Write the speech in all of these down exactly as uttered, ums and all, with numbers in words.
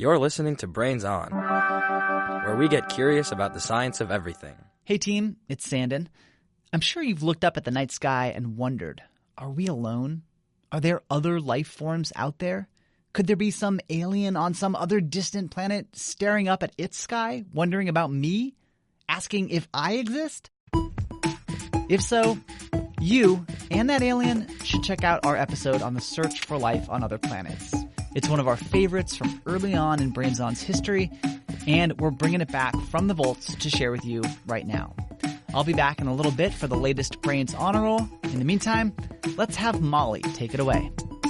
You're listening to Brains On, where we get curious about the science of everything. Hey team, it's Sandon. I'm sure you've looked up at the night sky and wondered, are we alone? Are there other life forms out there? Could there be some alien on some other distant planet staring up at its sky, wondering about me, asking if I exist? If so, you and that alien should check out our episode on the search for life on other planets. It's one of our favorites from early on in Brains On's history, and we're bringing it back from the vaults to share with you right now. I'll be back in a little bit for the latest Brains Honor Roll. In the meantime, let's have Molly take it away.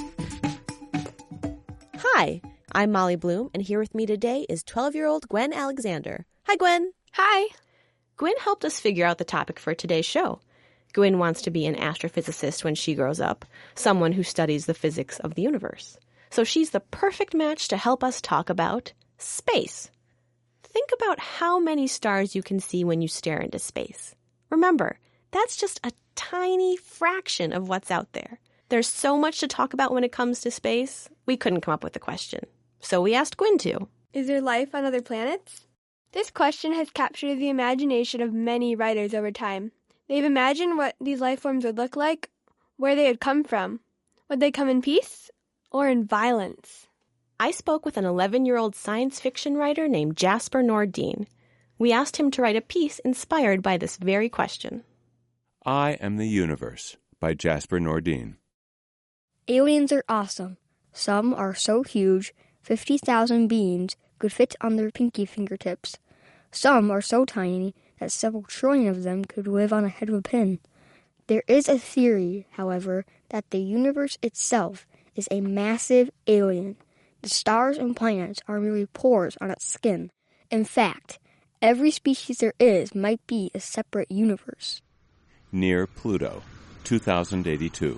Hi, I'm Molly Bloom, and here with me today is twelve-year-old Gwen Alexander. Hi, Gwen. Hi. Gwen helped us figure out the topic for today's show. Gwen wants to be an astrophysicist when she grows up, someone who studies the physics of the universe. So she's the perfect match to help us talk about space. Think about how many stars you can see when you stare into space. Remember, that's just a tiny fraction of what's out there. There's so much to talk about when it comes to space, we couldn't come up with a question. So we asked Gwen to. Is there life on other planets? This question has captured the imagination of many writers over time. They've imagined what these life forms would look like, where they would come from. Would they come in peace or in violence? I spoke with an eleven-year-old science fiction writer named Jasper Nordin. We asked him to write a piece inspired by this very question. I Am the Universe by Jasper Nordin. Aliens are awesome. Some are so huge, fifty thousand beings could fit on their pinky fingertips. Some are so tiny that several trillion of them could live on a head of a pin. There is a theory, however, that the universe itself is a massive alien. The stars and planets are merely pores on its skin. In fact, every species there is might be a separate universe. Near Pluto, two thousand eighty-two.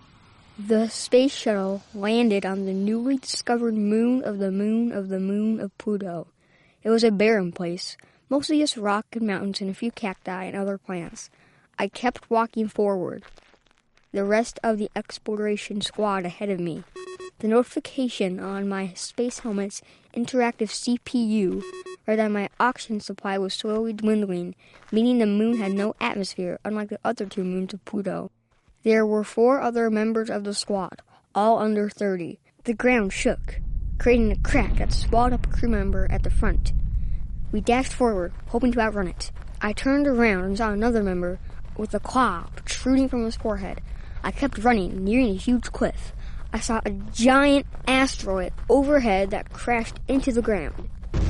The space shuttle landed on the newly discovered moon of the moon of the moon of Pluto. It was a barren place, mostly just rock and mountains and a few cacti and other plants. I kept walking forward. The rest of the exploration squad ahead of me. The notification on my space helmet's interactive C P U read that my oxygen supply was slowly dwindling, meaning the moon had no atmosphere, unlike the other two moons of Pluto. There were four other members of the squad, all under thirty. The ground shook, creating a crack that swallowed up a crew member at the front. We dashed forward, hoping to outrun it. I turned around and saw another member with a claw protruding from his forehead. I kept running, nearing a huge cliff. I saw a giant asteroid overhead that crashed into the ground.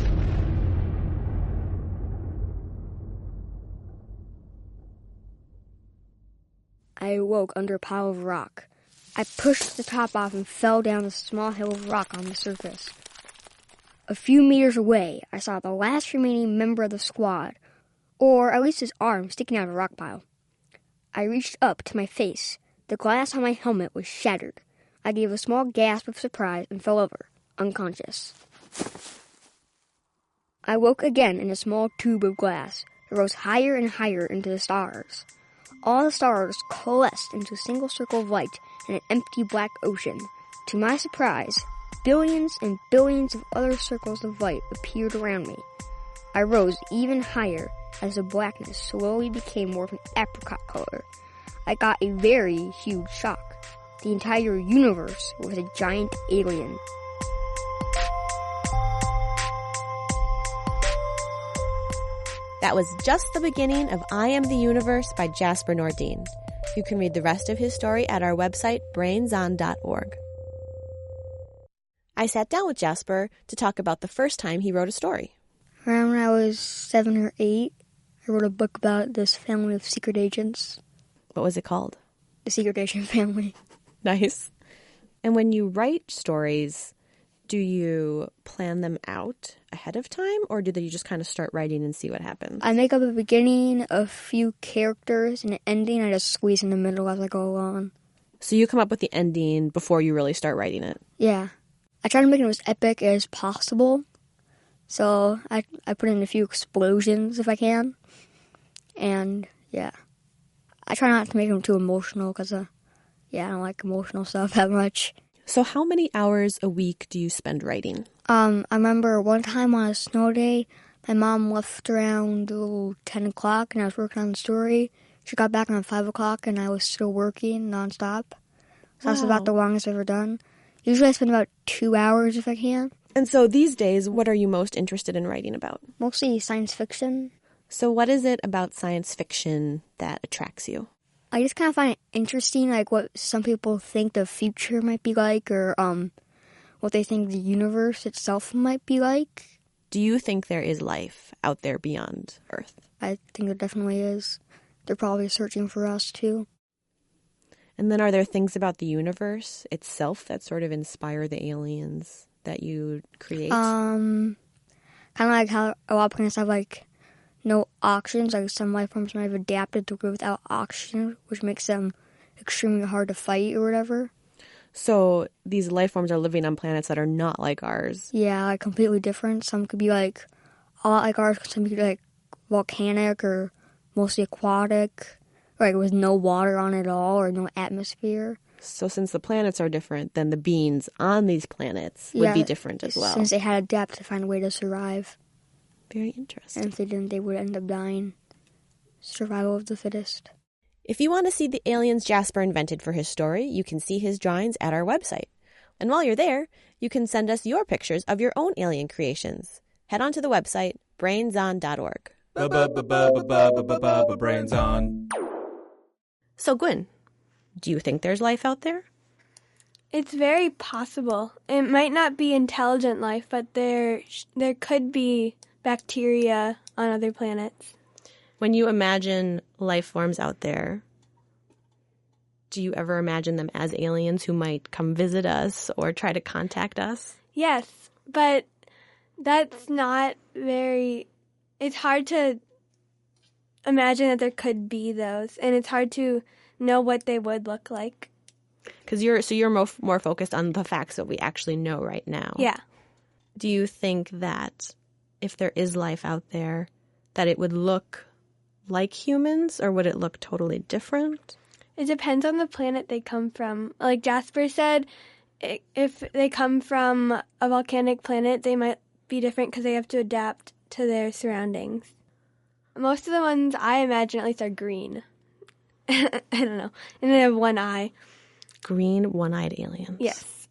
I awoke under a pile of rock. I pushed the top off and fell down a small hill of rock on the surface. A few meters away, I saw the last remaining member of the squad, or at least his arm sticking out of a rock pile. I reached up to my face. The glass on my helmet was shattered. I gave a small gasp of surprise and fell over, unconscious. I woke again in a small tube of glass. It rose higher and higher into the stars. All the stars coalesced into a single circle of light in an empty black ocean. To my surprise, billions and billions of other circles of light appeared around me. I rose even higher as the blackness slowly became more of an apricot color. I got a very huge shock. The entire universe was a giant alien. That was just the beginning of I Am the Universe by Jasper Nordin. You can read the rest of his story at our website, brains on dot org. I sat down with Jasper to talk about the first time he wrote a story. Around when I was seven or eight, I wrote a book about this family of secret agents. What was it called? The Secret Agent Family. Nice. And when you write stories, do you plan them out ahead of time, or do you just kind of start writing and see what happens? I make up a beginning, a few characters, and an ending I just squeeze in the middle as I go along. So you come up with the ending before you really start writing it? Yeah. I try to make it as epic as possible. So I I put in a few explosions if I can. And, yeah. I try not to make them too emotional because, uh, yeah, I don't like emotional stuff that much. So how many hours a week do you spend writing? Um, I remember one time on a snow day, my mom left around oh, ten o'clock, and I was working on the story. She got back around five o'clock, and I was still working nonstop. So Wow. that's about the longest I've ever done. Usually I spend about two hours if I can. And so these days, what are you most interested in writing about? Mostly science fiction. So what is it about science fiction that attracts you? I just kind of find it interesting, like what some people think the future might be like, or um, what they think the universe itself might be like. Do you think there is life out there beyond Earth? I think there definitely is. They're probably searching for us, too. And then are there things about the universe itself that sort of inspire the aliens that you create? Um, kind of like how a lot of planets have, like, no oxygen. Like some life forms might have adapted to live without oxygen, which makes them extremely hard to fight or whatever. So these life forms are living on planets that are not like ours. Yeah, like completely different. Some could be like a lot like ours. Some could be like volcanic or mostly aquatic, or like with no water on it at all or no atmosphere. So since the planets are different, then the beings on these planets would yeah, be different as well. Since they had to adapt to find a way to survive. Very interesting. And if they didn't, they would end up dying. Survival of the fittest. If you want to see the aliens Jasper invented for his story, you can see his drawings at our website. And while you're there, you can send us your pictures of your own alien creations. Head on to the website, brains on dot org. Brains on. So, Gwen, do you think there's life out there? It's very possible. It might not be intelligent life, but there there could be bacteria on other planets. When you imagine life forms out there, do you ever imagine them as aliens who might come visit us or try to contact us? Yes, but that's not very... It's hard to imagine that there could be those, and it's hard to know what they would look like. Because you're so you're more, more focused on the facts that we actually know right now. Yeah. Do you think that if there is life out there, that it would look like humans, or would it look totally different? It depends on the planet they come from. Like Jasper said, if they come from a volcanic planet, they might be different because they have to adapt to their surroundings. Most of the ones I imagine, at least, are green. I don't know. And they have one eye. Green, one-eyed aliens. Yes.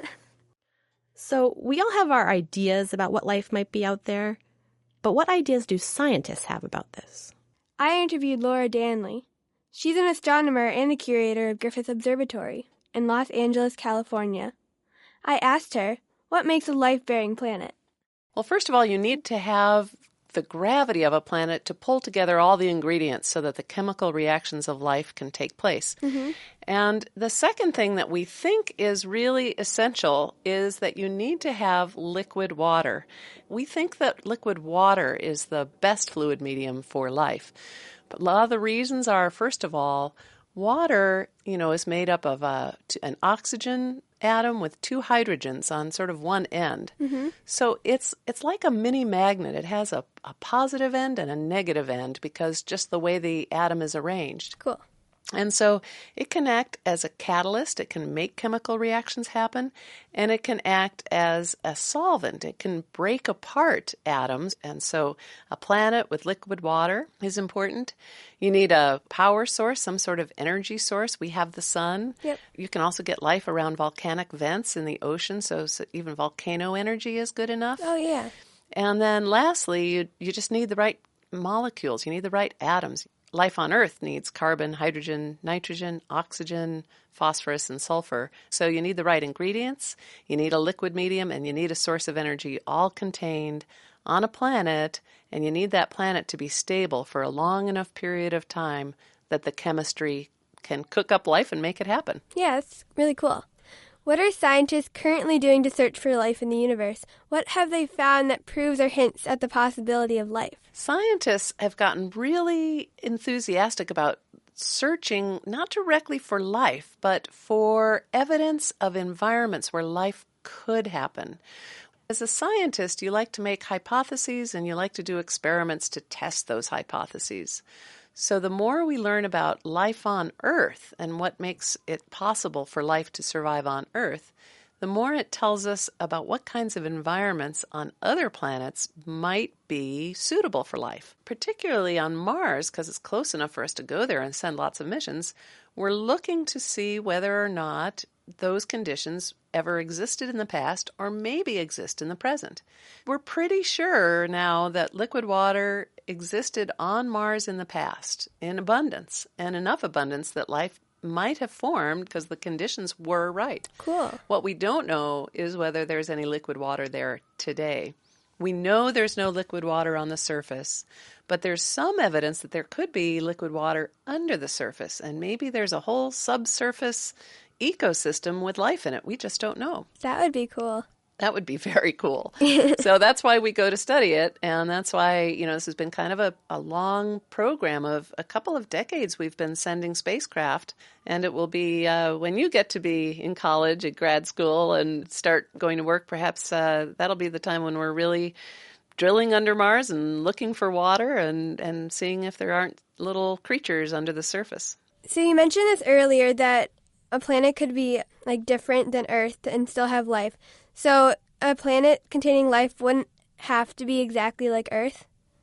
So we all have our ideas about what life might be out there, but what ideas do scientists have about this? I interviewed Laura Danley. She's an astronomer and the curator of Griffith Observatory in Los Angeles, California. I asked her, what makes a life-bearing planet? Well, first of all, you need to have the gravity of a planet to pull together all the ingredients so that the chemical reactions of life can take place. Mm-hmm. And the second thing that we think is really essential is that you need to have liquid water. We think that liquid water is the best fluid medium for life. But a lot of the reasons are, first of all, water, you know, is made up of a, an oxygen atom with two hydrogens on sort of one end. Mm-hmm. So it's it's like a mini magnet. It has a, a positive end and a negative end because just the way the atom is arranged. Cool. And so it can act as a catalyst. It can make chemical reactions happen, and it can act as a solvent. It can break apart atoms. And so a planet with liquid water is important. You need a power source, some sort of energy source. We have the sun. Yep. You can also get life around volcanic vents in the ocean, so, so even volcano energy is good enough. Oh, yeah. And then lastly, you, you just need the right molecules. You need the right atoms. Life on Earth needs carbon, hydrogen, nitrogen, oxygen, phosphorus, and sulfur. So you need the right ingredients, you need a liquid medium, and you need a source of energy all contained on a planet, and you need that planet to be stable for a long enough period of time that the chemistry can cook up life and make it happen. Yeah, that's really cool. What are scientists currently doing to search for life in the universe? What have they found that proves or hints at the possibility of life? Scientists have gotten really enthusiastic about searching not directly for life, but for evidence of environments where life could happen. As a scientist, you like to make hypotheses and you like to do experiments to test those hypotheses. So the more we learn about life on Earth and what makes it possible for life to survive on Earth, the more it tells us about what kinds of environments on other planets might be suitable for life. Particularly on Mars, because it's close enough for us to go there and send lots of missions, we're looking to see whether or not those conditions ever existed in the past or maybe exist in the present. We're pretty sure now that liquid water existed on Mars in the past in abundance, and enough abundance that life might have formed because the conditions were right. Cool. What we don't know is whether there's any liquid water there today. We know there's no liquid water on the surface, but there's some evidence that there could be liquid water under the surface, and maybe there's a whole subsurface ecosystem with life in it. We just don't know. That would be cool. That would be very cool. So that's why we go to study it, and that's why, you know, this has been kind of a, a long program of a couple of decades we've been sending spacecraft, and it will be, uh, when you get to be in college, at grad school, and start going to work, perhaps uh, that'll be the time when we're really drilling under Mars and looking for water and, and seeing if there aren't little creatures under the surface. So you mentioned this earlier, that a planet could be like different than Earth and still have life. So a planet containing life wouldn't have to be exactly like Earth?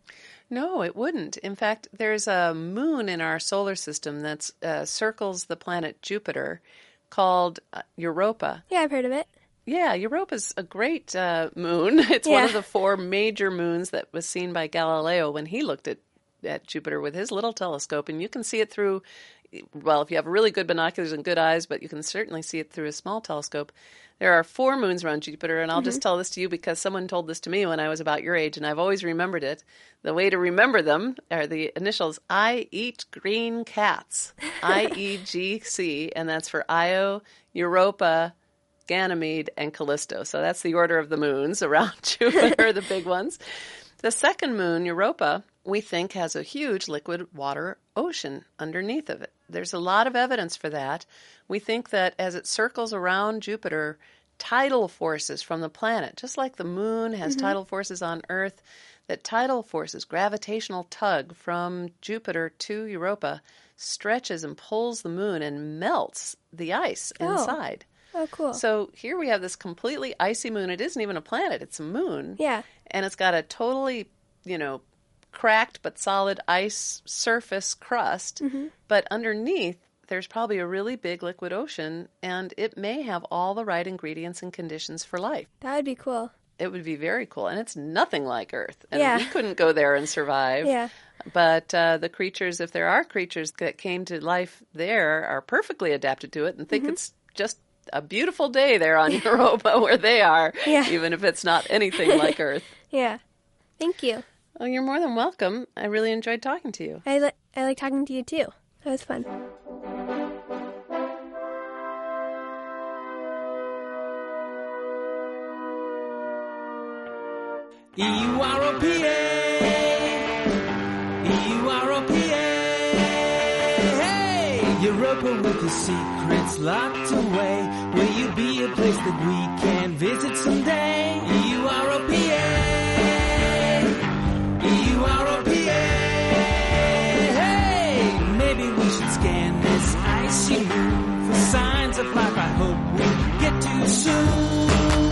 No, it wouldn't. In fact, there's a moon in our solar system that uh, circles the planet Jupiter called uh, Europa. Yeah, I've heard of it. Yeah, Europa's a great uh, moon. It's yeah. one of the four major moons that was seen by Galileo when he looked at, at Jupiter with his little telescope. And you can see it through, well, if you have really good binoculars and good eyes, but you can certainly see it through a small telescope. There are four moons around Jupiter, and I'll mm-hmm. just tell this to you because someone told this to me when I was about your age, and I've always remembered it. The way to remember them are the initials I eat green cats, I E G C, and that's for Io, Europa, Ganymede, and Callisto. So that's the order of the moons around Jupiter, the big ones. The second moon, Europa, we think has a huge liquid water ocean underneath of it. There's a lot of evidence for that. We think that as it circles around Jupiter, tidal forces from the planet, just like the moon has mm-hmm. tidal forces on Earth, that tidal forces, gravitational tug from Jupiter to Europa, stretches and pulls the moon and melts the ice oh. inside. Oh, cool. So here we have this completely icy moon. It isn't even a planet. It's a moon. Yeah. And it's got a totally, you know, cracked but solid ice surface crust. Mm-hmm. But underneath, there's probably a really big liquid ocean, and it may have all the right ingredients and conditions for life. That would be cool. It would be very cool. And it's nothing like Earth. And yeah. we couldn't go there and survive. Yeah. But uh, the creatures, if there are creatures that came to life there, are perfectly adapted to it and think mm-hmm. it's just a beautiful day there on Europa where they are, yeah. even if it's not anything like Earth. Yeah. Thank you. Well, you're more than welcome. I really enjoyed talking to you. I, li- I like talking to you, too. That was fun. E U R O P A, E U R O P A, hey! Europa with the secrets locked away. Will you be a place that we can visit someday? E U R O P A, E U R O P A, hey! Maybe we should scan this icy moon for signs of life I hope we get to soon.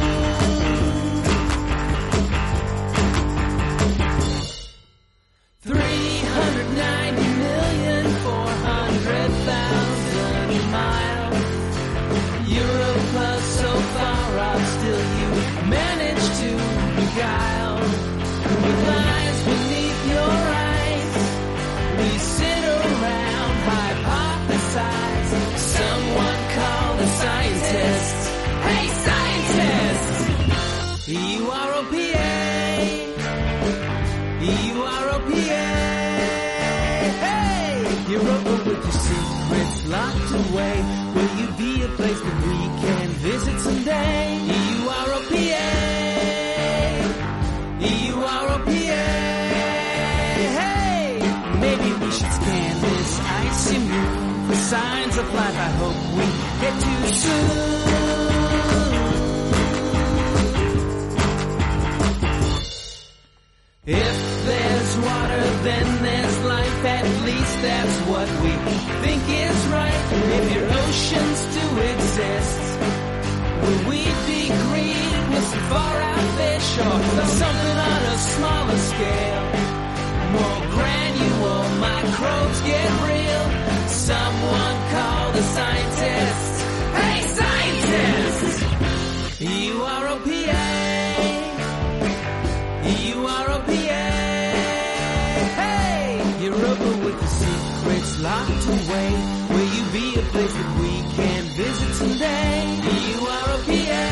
E U R O P A, E U R O P A, hey! Europa with your secrets locked away. Will you be a place that we can visit someday? E U R O P A, E U R O P A, hey! Maybe we should scan this icy moon for signs of life I hope we get to soon. If there's water, then there's life, at least that's what we think is right. If your oceans do exist, will we be green with some far-out fish, or something on a smaller scale? More granule microbes get real. Someone call the scientists. Hey, scientists! U R O P A, U R O P A. Hey, Europa with the secrets locked away. Will you be a place that we can visit someday? U R O P A,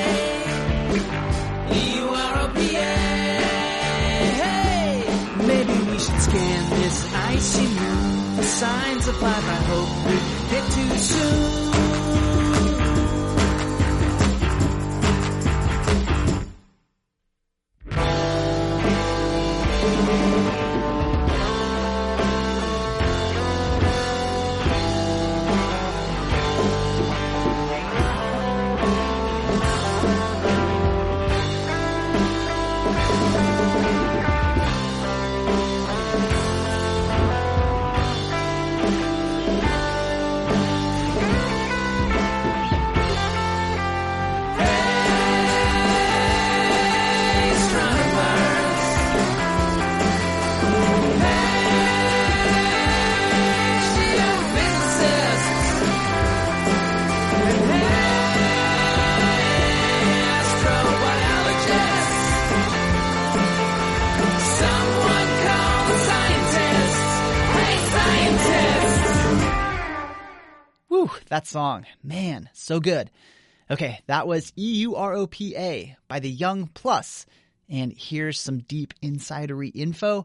U R O P A. Hey, maybe we should scan this icy moon for signs of life. I hope we get too soon. That song, man, so good. Okay, that was E U R O P A by the Young Plus. And here's some deep insidery info.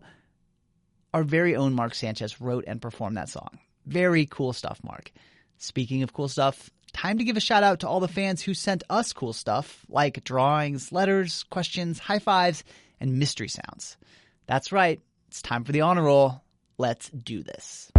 Our very own Mark Sanchez wrote and performed that song. Very cool stuff, Mark. Speaking of cool stuff, time to give a shout out to all the fans who sent us cool stuff like drawings, letters, questions, high fives, and mystery sounds. That's right. It's time for the honor roll. Let's do this.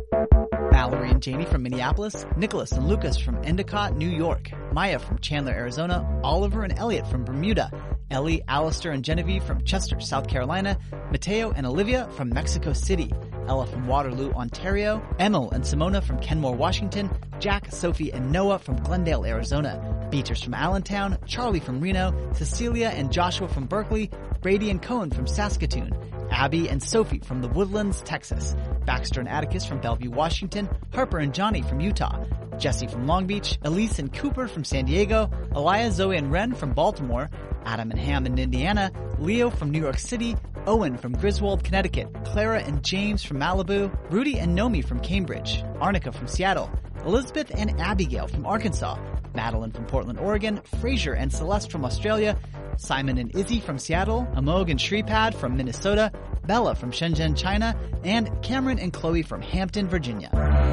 Mallory and Jamie from Minneapolis, Nicholas and Lucas from Endicott, New York, Maya from Chandler, Arizona, Oliver and Elliot from Bermuda, Ellie, Alistair, and Genevieve from Chester, South Carolina, Mateo and Olivia from Mexico City, Ella from Waterloo, Ontario, Emil and Simona from Kenmore, Washington, Jack, Sophie, and Noah from Glendale, Arizona, Beaters from Allentown, Charlie from Reno, Cecilia and Joshua from Berkeley, Brady and Cohen from Saskatoon, Abby and Sophie from the Woodlands, Texas, Baxter and Atticus from Bellevue, Washington, Harper and Johnny from Utah, Jesse from Long Beach, Elise and Cooper from San Diego, Elia, Zoe and Ren from Baltimore, Adam and Ham in Indiana, Leo from New York City, Owen from Griswold, Connecticut, Clara and James from Malibu, Rudy and Nomi from Cambridge, Arnica from Seattle, Elizabeth and Abigail from Arkansas, Madeline from Portland, Oregon, Fraser and Celeste from Australia, Simon and Izzy from Seattle, Amog and Shripad from Minnesota, Bella from Shenzhen, China, and Cameron and Chloe from Hampton, Virginia.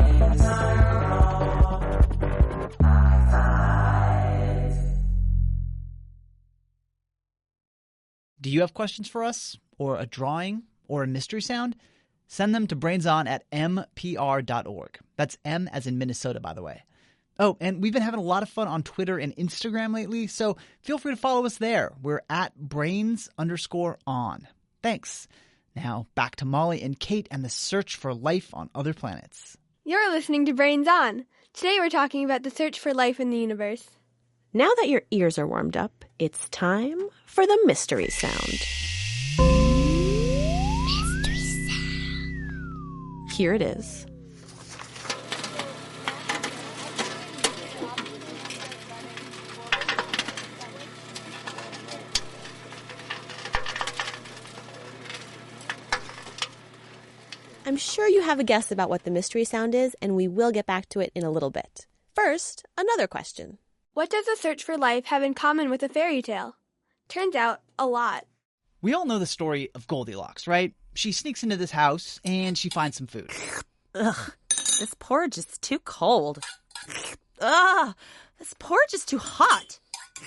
Do you have questions for us, or a drawing, or a mystery sound? Send them to brainson at m p r dot org. That's M as in Minnesota, by the way. Oh, and we've been having a lot of fun on Twitter and Instagram lately, so feel free to follow us there. We're at brains underscore on. Thanks. Now, back to Molly and Kate and the search for life on other planets. You're listening to Brains On. Today we're talking about the search for life in the universe. Now that your ears are warmed up, it's time for the mystery sound. Mystery sound. Here it is. I'm sure you have a guess about what the mystery sound is, and we will get back to it in a little bit. First, another question. What does the search for life have in common with a fairy tale? Turns out, a lot. We all know the story of Goldilocks, right? She sneaks into this house, and she finds some food. Ugh, this porridge is too cold. Ugh, this porridge is too hot.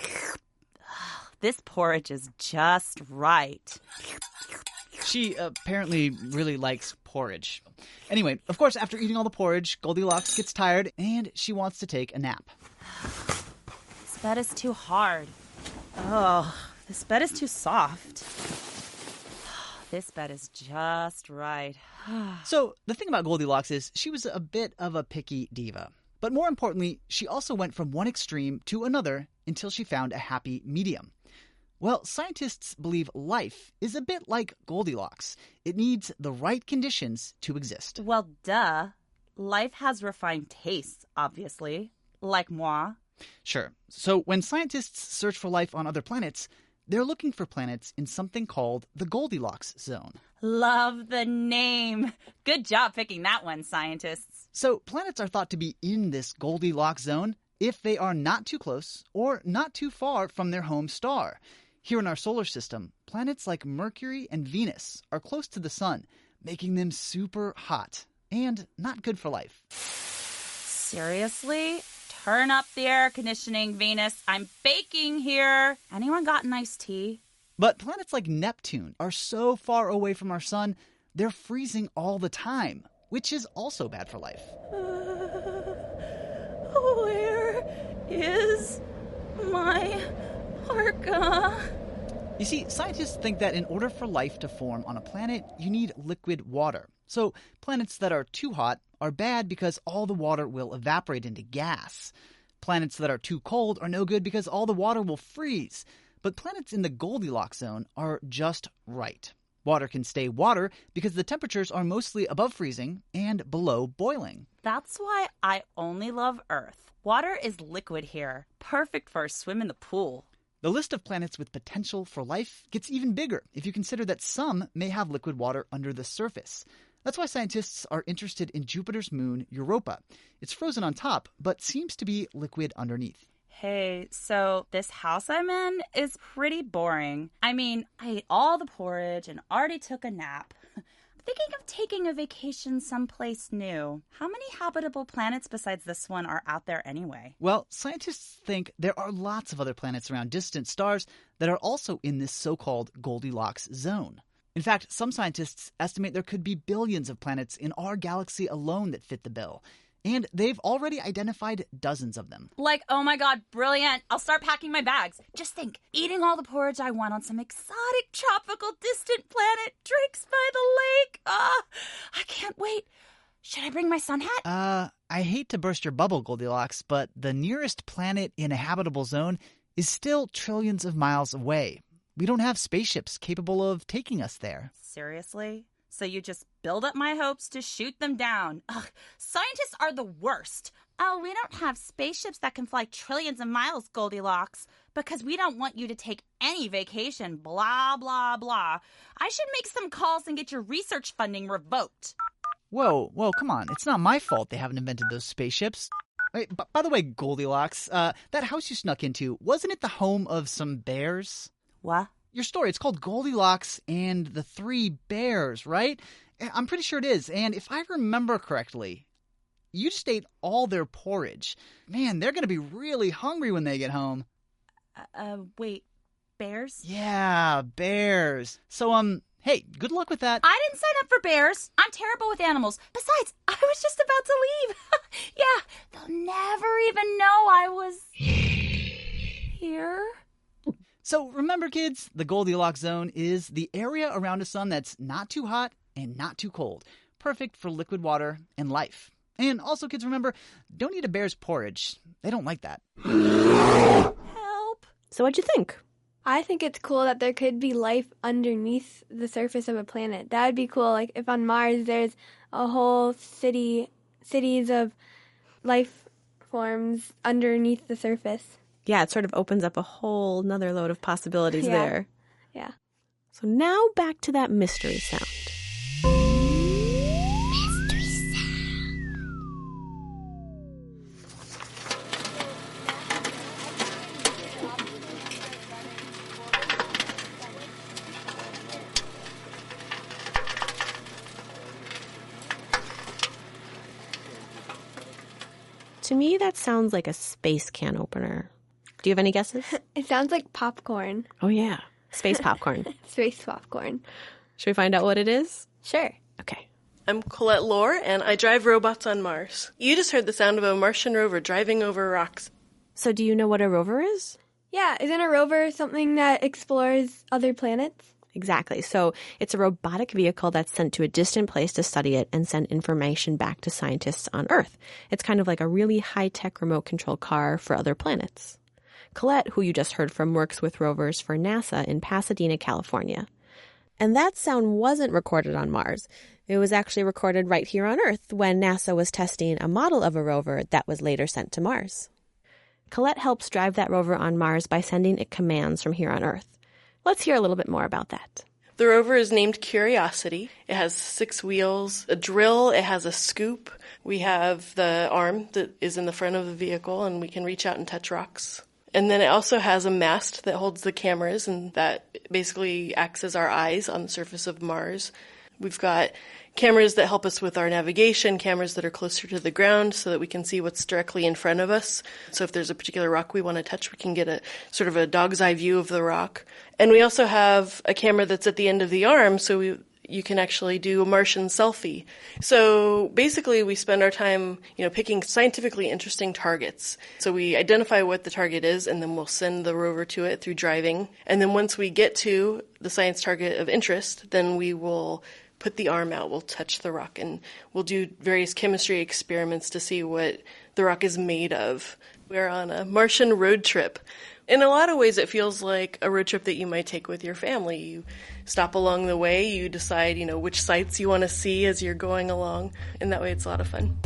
This porridge is just right. She apparently really likes porridge. Anyway, of course, after eating all the porridge, Goldilocks gets tired, and she wants to take a nap. This bed is too hard. Oh, this bed is too soft. This bed is just right. So the thing about Goldilocks is she was a bit of a picky diva. But more importantly, she also went from one extreme to another until she found a happy medium. Well, scientists believe life is a bit like Goldilocks. It needs the right conditions to exist. Well, duh. Life has refined tastes, obviously. Like moi. Sure. So when scientists search for life on other planets, they're looking for planets in something called the Goldilocks zone. Love the name. Good job picking that one, scientists. So planets are thought to be in this Goldilocks zone if they are not too close or not too far from their home star. Here in our solar system, planets like Mercury and Venus are close to the sun, making them super hot and not good for life. Seriously? Turn up the air conditioning, Venus. I'm baking here. Anyone got an iced tea? But planets like Neptune are so far away from our sun, they're freezing all the time, which is also bad for life. Uh, where is my parka? You see, scientists think that in order for life to form on a planet, you need liquid water. So planets that are too hot are bad because all the water will evaporate into gas. Planets that are too cold are no good because all the water will freeze. But planets in the Goldilocks zone are just right. Water can stay water because the temperatures are mostly above freezing and below boiling. That's why I only love Earth. Water is liquid here. Perfect for a swim in the pool. The list of planets with potential for life gets even bigger if you consider that some may have liquid water under the surface. That's why scientists are interested in Jupiter's moon, Europa. It's frozen on top, but seems to be liquid underneath. Hey, so this house I'm in is pretty boring. I mean, I ate all the porridge and already took a nap. I'm thinking of taking a vacation someplace new. How many habitable planets besides this one are out there anyway? Well, scientists think there are lots of other planets around distant stars that are also in this so-called Goldilocks zone. In fact, some scientists estimate there could be billions of planets in our galaxy alone that fit the bill. And they've already identified dozens of them. Like, oh my god, brilliant. I'll start packing my bags. Just think, eating all the porridge I want on some exotic tropical distant planet, drinks by the lake. Ah, I can't wait. Should I bring my sun hat? Uh, I hate to burst your bubble, Goldilocks, but the nearest planet in a habitable zone is still trillions of miles away. We don't have spaceships capable of taking us there. Seriously? So you just build up my hopes to shoot them down. Ugh, scientists are the worst. Oh, we don't have spaceships that can fly trillions of miles, Goldilocks, because we don't want you to take any vacation, blah, blah, blah. I should make some calls and get your research funding revoked. Whoa, whoa, come on. It's not my fault they haven't invented those spaceships. Wait, b- by the way, Goldilocks, uh, that house you snuck into, wasn't it the home of some bears? What? Your story, it's called Goldilocks and the Three Bears, right? I'm pretty sure it is. And if I remember correctly, you just ate all their porridge. Man, they're going to be really hungry when they get home. Uh, uh, wait, bears? Yeah, bears. So, um, hey, good luck with that. I didn't sign up for bears. I'm terrible with animals. Besides, I was just about to leave. Yeah, they'll never even know I was here. So remember, kids, the Goldilocks zone is the area around a sun that's not too hot and not too cold. Perfect for liquid water and life. And also, kids, remember, don't eat a bear's porridge. They don't like that. Help. So what'd you think? I think it's cool that there could be life underneath the surface of a planet. That would be cool. Like if on Mars there's a whole city, cities of life forms underneath the surface. Yeah, it sort of opens up a whole nother load of possibilities Yeah. there. Yeah. So now back to that mystery sound. Mystery sound. To me, that sounds like a space can opener. Do you have any guesses? It sounds like popcorn. Oh, yeah. Space popcorn. Space popcorn. Should we find out what it is? Sure. Okay. I'm Colette Lohr, and I drive robots on Mars. You just heard the sound of a Martian rover driving over rocks. So do you know what a rover is? Yeah, isn't a rover something that explores other planets? exactly. So it's a robotic vehicle that's sent to a distant place to study it and send information back to scientists on Earth. It's kind of like a really high-tech remote control car for other planets. Colette, who you just heard from, works with rovers for NASA in Pasadena, California. And that sound wasn't recorded on Mars. It was actually recorded right here on Earth when NASA was testing a model of a rover that was later sent to Mars. Colette helps drive that rover on Mars by sending it commands from here on Earth. Let's hear a little bit more about that. The rover is named Curiosity. It has six wheels, a drill, it has a scoop. We have the arm that is in the front of the vehicle, and we can reach out and touch rocks. And then it also has a mast that holds the cameras, and that basically acts as our eyes on the surface of Mars. We've got cameras that help us with our navigation, cameras that are closer to the ground so that we can see what's directly in front of us. So if there's a particular rock we want to touch, we can get a sort of a dog's eye view of the rock. And we also have a camera that's at the end of the arm, so we you can actually do a Martian selfie. So basically we spend our time, you know, picking scientifically interesting targets. So we identify what the target is, and then we'll send the rover to it through driving. And then once we get to the science target of interest, then we will put the arm out, we'll touch the rock, and we'll do various chemistry experiments to see what the rock is made of. We're on a Martian road trip. In a lot of ways, it feels like a road trip that you might take with your family. You stop along the way, you decide, you know, which sites you want to see as you're going along, and that way it's a lot of fun.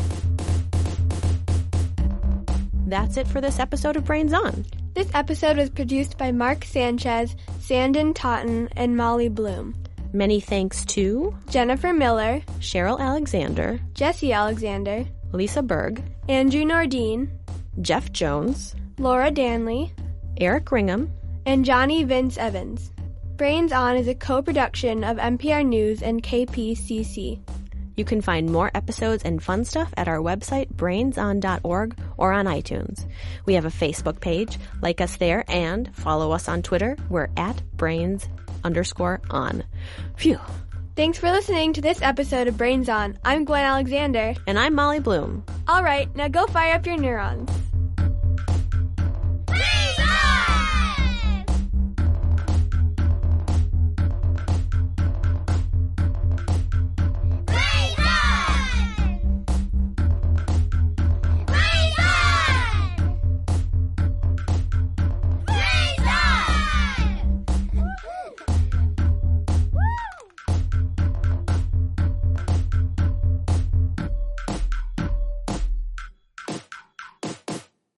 That's it for this episode of Brains On. This episode was produced by Mark Sanchez, Sandon Totten, and Molly Bloom. Many thanks to Jennifer Miller, Cheryl Alexander, Jesse Alexander, Lisa Berg, Andrew Nordine, Jeff Jones, Laura Danley, Eric Ringham, and Johnny Vince Evans. Brains On is a co-production of N P R News and K P C C. You can find more episodes and fun stuff at our website, brains on dot org, or on iTunes. We have a Facebook page. Like us there, and follow us on Twitter. We're at brains underscore on. Phew. Thanks for listening to this episode of Brains On. I'm Gwen Alexander. And I'm Molly Bloom. All right, now go fire up your neurons.